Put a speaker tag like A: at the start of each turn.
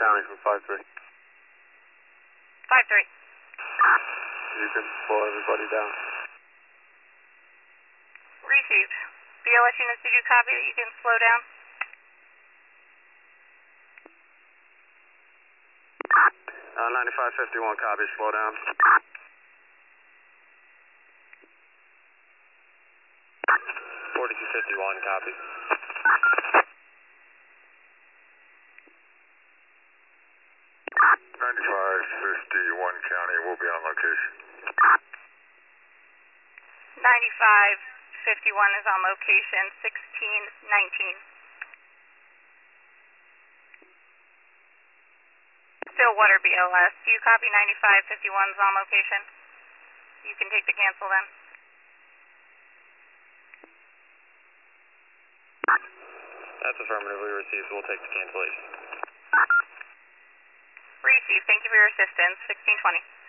A: County from 5-3.
B: 5-3.
A: You can slow everybody down.
B: Received. BLS units, did you copy that you can slow down?
A: Uh, 9551, copy, slow down. 4251, copy.
C: 9551 County will be on location.
B: 9551 is on location, 1619. Stillwater BLS, do you copy 9551's on location? You can take the cancel then.
A: That's affirmatively received. We'll take the cancellation.
B: Received. Thank you for your assistance. 1620.